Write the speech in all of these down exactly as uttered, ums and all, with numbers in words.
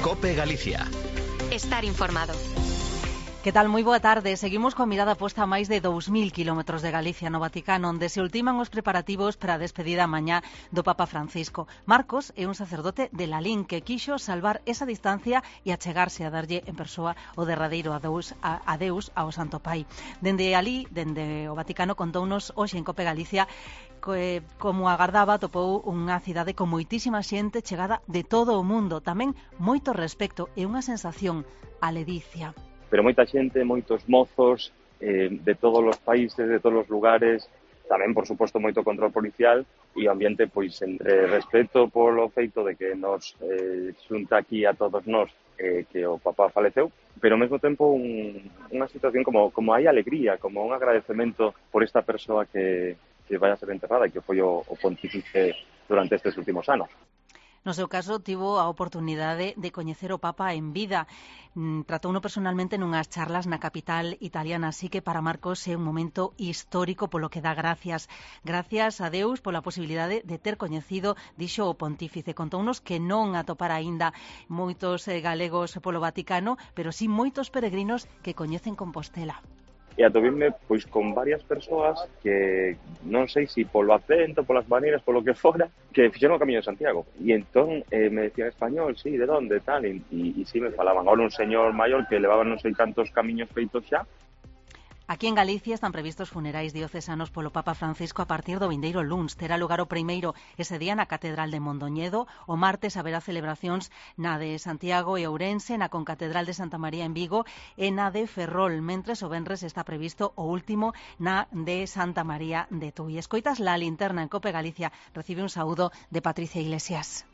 COPE Galicia. Estar informado. Que tal? Moi boa tarde. Seguimos coa mirada posta a máis de dous mil kilómetros de Galicia no Vaticano, onde se ultiman os preparativos para a despedida mañá do Papa Francisco. Marcos é un sacerdote de Lalín que quixo salvar esa distancia e achegarse a darlle en persoa o derradeiro adeus, a, adeus ao Santo Pai. Dende ali, dende o Vaticano, contounos hoxe en COPE Galicia que, como agardaba, topou unha cidade con moitísima xente chegada de todo o mundo, tamén moito respecto e unha sensación a ledicia. Pero moita xente, moitos mozos eh, de todos os países, de todos os lugares, tamén, por suposto, moito control policial e o ambiente, pois, entre respeto polo feito de que nos eh, xunta aquí a todos nós eh, que o papá faleceu, pero ao mesmo tempo un, unha situación como, como hai alegría, como un agradecemento por esta persoa que, que vai a ser enterrada e que foi o, o pontífice durante estes últimos anos. No seu caso, tivo a oportunidade de coñecer o Papa en vida. Tratouno personalmente nunhas charlas na capital italiana, así que para Marcos é un momento histórico polo que dá gracias. Gracias a Deus pola posibilidade de ter coñecido, dixo o pontífice. Contounos que non atopara aínda moitos galegos polo Vaticano, pero sí moitos peregrinos que coñecen Compostela. E atopime pois con varias persoas que non sei se si polo acento, polas maneiras, polo que fora, que fixeron o Camiño de Santiago. E entón eh, me decían español, sí, de onde, tal, e, e, e sí me falaban. Ahora un señor maior que levaba non sei cantos camiños feitos xa. Aquí en Galicia están previstos funerais diocesanos polo Papa Francisco a partir do vindeiro luns. Terá lugar o primeiro ese día na Catedral de Mondoñedo. O martes haberá celebracións na de Santiago e Ourense, na Concatedral de Santa María en Vigo e na de Ferrol, mentres o venres está previsto o último na de Santa María de Tui. Escoitas La Linterna en COPE Galicia. Recibe un saúdo de Patricia Iglesias.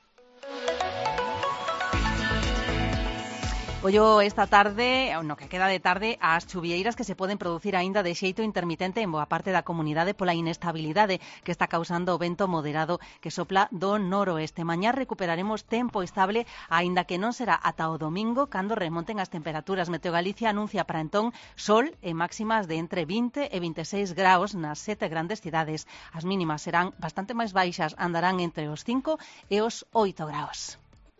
Ollo esta tarde, no que queda de tarde, as chuvieiras que se poden producir aínda de xeito intermitente en boa parte da comunidade pola inestabilidade que está causando o vento moderado que sopla do noroeste. Mañá recuperaremos tempo estable, aínda que non será ata o domingo cando remonten as temperaturas. Meteo Galicia anuncia para entón sol e máximas de entre vinte e veintiséis graus nas sete grandes cidades. As mínimas serán bastante máis baixas, andarán entre os cinco e os oito graus.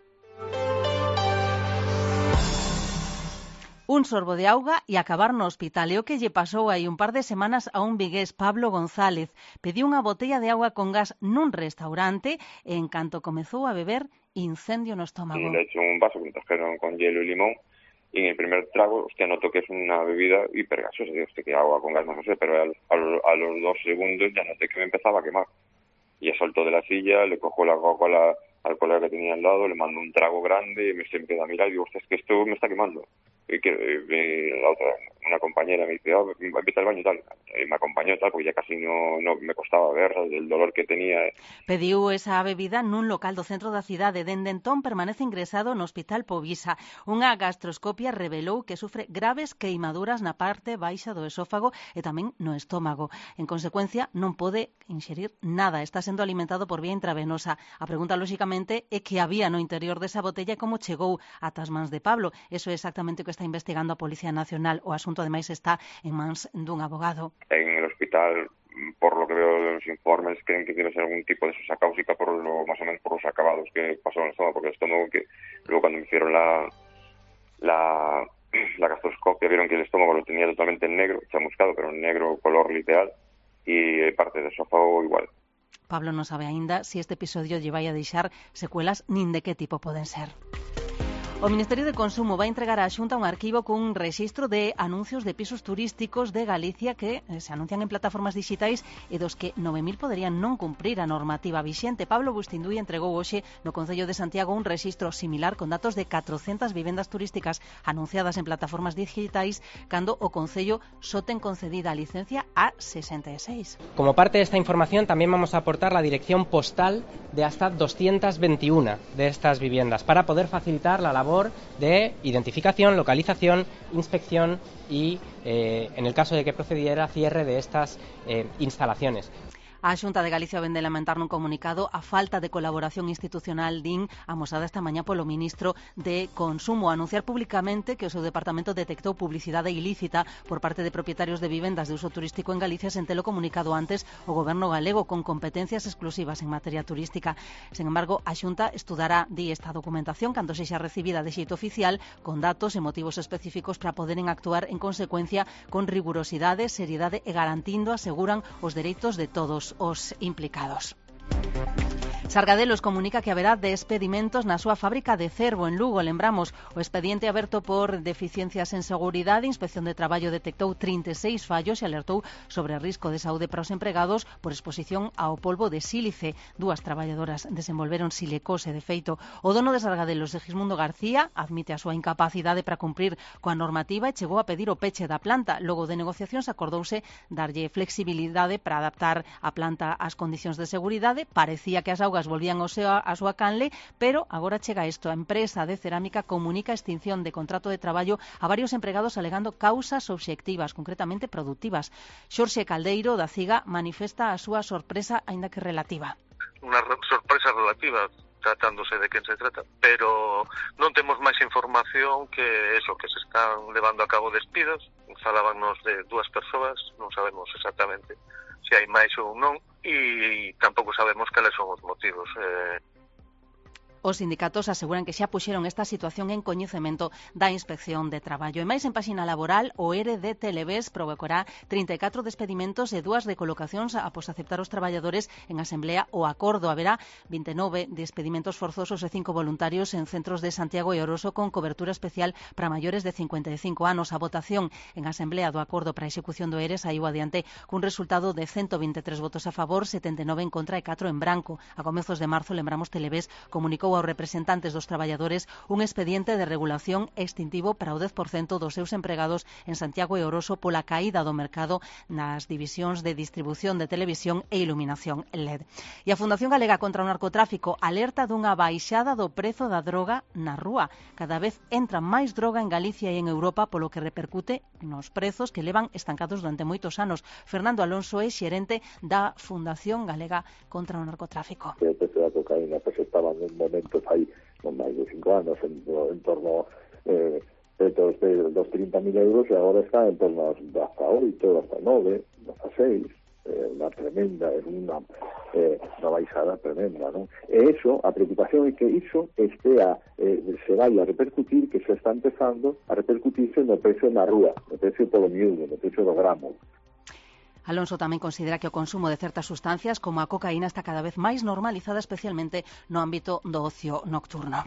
Un sorbo de auga e acabar no hospital. E o que lle pasou aí un par de semanas a un vigués, Pablo González. Pediu unha botella de agua con gas nun restaurante e en canto comezou a beber, incendio no estómago. Le eché un vaso que me trajeron con hielo y limón y en el primer trago, hostia, noto que es una bebida hipergasosa. Digo, hostia, que agua con gas no sé, pero a, a, a los dos segundos ya noté que me empezaba a quemar. Y saltó de la silla, le cojo la Coca-Cola al colega que tenía al lado, le mando un trago grande y me se empieza a mirar y digo, hostia, es que esto me está quemando. Y que eh, la otra, una compañera me dice, oh, vete al baño y tal. Y me acompañó tal, porque ya casi no, no me costaba ver el dolor que tenía. Pediu esa bebida nun local do centro da cidade. Dende entón permanece ingresado no Hospital Povisa. Unha gastroscopia revelou que sufre graves queimaduras na parte baixa do esófago e tamén no estómago. En consecuencia, non pode inxerir nada. Está sendo alimentado por vía intravenosa. A pregunta, lóxicamente, é que había no interior desa botella e como chegou ata as mans de Pablo. Eso é exactamente o que está investigando a Policía Nacional. O asunto, ademais, está en mans dun abogado. En el hospital, por lo que veo de los informes, creen que debe ser algún tipo de sosa cáusica por lo, más o menos por los acabados que pasó en el estómago, porque el estómago, que luego cuando me hicieron la la, la gastroscopia vieron que el estómago lo tenía totalmente en negro, chamuscado, pero en negro color literal, y parte del esófago igual. Pablo non sabe aínda se este episodio lle vai a deixar secuelas nin de que tipo poden ser. O Ministerio de Consumo vai entregar á Xunta un arquivo cun rexistro de anuncios de pisos turísticos de Galicia que se anuncian en plataformas digitais e dos que nove mil poderían non cumprir a normativa vixente. Pablo Bustinduy entregou hoxe no Concello de Santiago un rexistro similar con datos de catrocentas vivendas turísticas anunciadas en plataformas digitais cando o Concello só ten concedida a licencia a sesenta e seis. Como parte de esta información también vamos a aportar la dirección postal de hasta doscientas veintiuna de estas viviendas para poder facilitar la labor de identificación, localización, inspección y, eh, en el caso de que procediera, cierre de estas eh, instalaciones. A Xunta de Galicia vende lamentar nun comunicado a falta de colaboración institucional din amosada esta mañá polo ministro de Consumo, a anunciar públicamente que o seu departamento detectou publicidade ilícita por parte de propietarios de vivendas de uso turístico en Galicia sen telo comunicado antes o goberno galego con competencias exclusivas en materia turística. Sen embargo, a Xunta estudará, di, esta documentación cando sexa recibida de xeito oficial con datos e motivos específicos para poderen actuar en consecuencia con rigurosidade, seriedade e garantindo, aseguran, os dereitos de todos os implicados. Sargadelos comunica que haberá despedimentos na súa fábrica de Cervo, en Lugo. Lembramos, o expediente aberto por deficiencias en seguridade, Inspección de Traballo detectou trinta e seis fallos e alertou sobre risco de saúde para os empregados por exposición ao polvo de sílice. Dúas traballadoras desenvolveron silicose. De feito, o dono de Sargadelos, Segismundo García, admite a súa incapacidade para cumprir coa normativa e chegou a pedir o peche da planta. Logo de negociacións acordouse darlle flexibilidade para adaptar a planta ás condicións de seguridade. Parecía que as augas volvían ao seu, a súa canle, pero agora chega isto. A empresa de cerámica comunica a extinción de contrato de traballo a varios empregados alegando causas obxectivas, concretamente produtivas. Xorxe Caldeiro, da CIGA, manifesta a súa sorpresa, aínda que relativa. Unha sorpresa relativa, tratándose de quen se trata, pero non temos máis información que eso, que se están levando a cabo despidos. Falábanos de dúas persoas, non sabemos exactamente se hai máis ou non, e tampouco sabemos cales son os motivos. Eh... Os sindicatos aseguran que xa puxeron esta situación en coñecemento da Inspección de Traballo. E máis en páxina laboral, o E R E de Televés provocará trinta e catro despedimentos e dúas decolocacións após aceptar os traballadores en asemblea o acordo. Haberá vinte e nove despedimentos forzosos e cinco voluntarios en centros de Santiago e Oroso con cobertura especial para maiores de cincuenta e cinco anos. A votación en asemblea do acordo para a execución do E R E saiu adiante cun resultado de ciento vinte e tres votos a favor, setenta e nove en contra e catro en branco. A comezos de marzo, lembramos, Televés comunicou aos representantes dos traballadores un expediente de regulación extintivo para o dez por cento dos seus empregados en Santiago e Oroso pola caída do mercado nas divisións de distribución de televisión e iluminación L E D. E a Fundación Galega contra o Narcotráfico alerta dunha baixada do prezo da droga na rúa. Cada vez entra máis droga en Galicia e en Europa, polo que repercute nos prezos que levan estancados durante moitos anos. Fernando Alonso é xerente da Fundación Galega contra o Narcotráfico. O prezo da cocaína pues, estaba en momentos aí non máis de cinco anos en, en torno eh, pretos de dos trinta mil euros e agora está en torno hasta oito, hasta nove, hasta seis, eh, unha tremenda, é unha, eh, unha baixada tremenda, non? E iso, a preocupación é que iso estea, eh, se vai a repercutir, que se está empezando a repercutirse no precio na rúa, no precio polo miúdo, no precio do gramo. Alonso tamén considera que o consumo de certas sustancias como a cocaína está cada vez máis normalizada, especialmente no ámbito do ocio nocturno.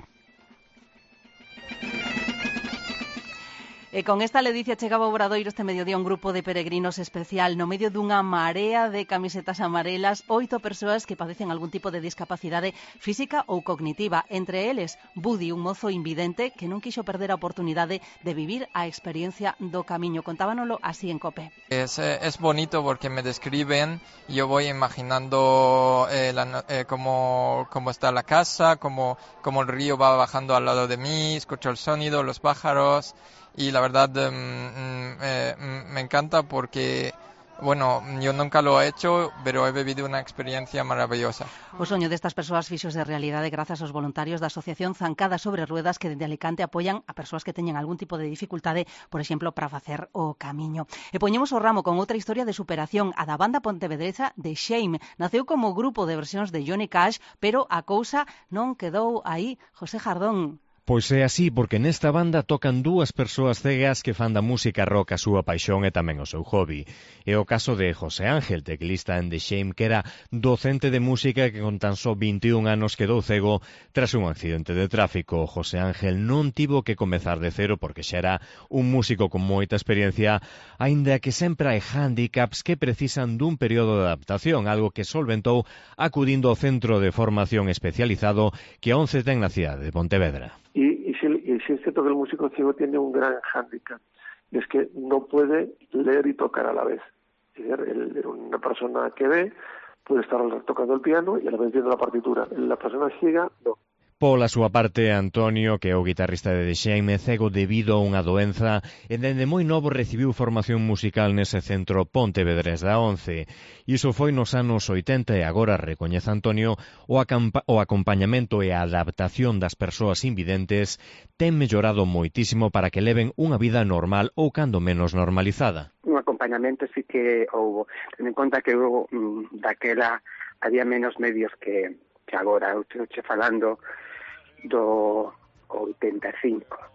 E con esta ledicia chegaba ao Obradoiro este mediodía un grupo de peregrinos especial no medio dunha marea de camisetas amarelas, oito persoas que padecen algún tipo de discapacidade física ou cognitiva. Entre eles, Budi, un mozo invidente que non quixo perder a oportunidade de vivir a experiencia do camiño. Contábanolo así en COPE. Es, es bonito porque me describen, yo voy imaginando eh, la, eh, cómo, cómo está la casa, cómo, cómo el río va bajando al lado de mí, escucho el sonido, los pájaros. Y la verdad um, eh, me encanta porque, bueno, yo nunca lo he hecho, pero he vivido una experiencia maravillosa. O soño destas persoas fixos de realidade grazas aos voluntarios da Asociación Zancada sobre Ruedas que dende Alicante apoian a persoas que teñen algún tipo de dificultade, por exemplo, para facer o camiño. E poñemos o ramo con outra historia de superación, a da banda pontevedresa de Shame. Naceu como grupo de versións de Johnny Cash, pero a cousa non quedou aí. José Jardón. Pois é así, porque nesta banda tocan dúas persoas cegas que fan da música rock a súa paixón e tamén o seu hobby. É o caso de José Ángel, teclista en The Shame, que era docente de música que con tan só vinte e un anos quedou cego tras un accidente de tráfico. José Ángel non tivo que comezar de cero porque xa era un músico con moita experiencia, aínda que sempre hai handicaps que precisan dun período de adaptación, algo que solventou acudindo ao centro de formación especializado que a once ten na cidade de Pontevedra. Y, y, si, y si es cierto que el músico ciego tiene un gran hándicap, y es que no puede leer y tocar a la vez. Es decir, el, una persona que ve puede estar tocando el piano y a la vez viendo la partitura. La persona ciega, no. Pola súa parte, Antonio, que é o guitarrista de The Shame, é cego debido a unha doenza e dende moi novo recibiu formación musical nese centro pontevedrés da Once. Iso foi nos anos oitenta e agora, recoñece Antonio, o, o acompañamento e a adaptación das persoas invidentes ten mellorado moitísimo para que leven unha vida normal ou cando menos normalizada. Un acompañamento sí que houve. Ten en conta que houve, mm, daquela había menos medios que, que agora. Eu estou che falando do oitenta e cinco.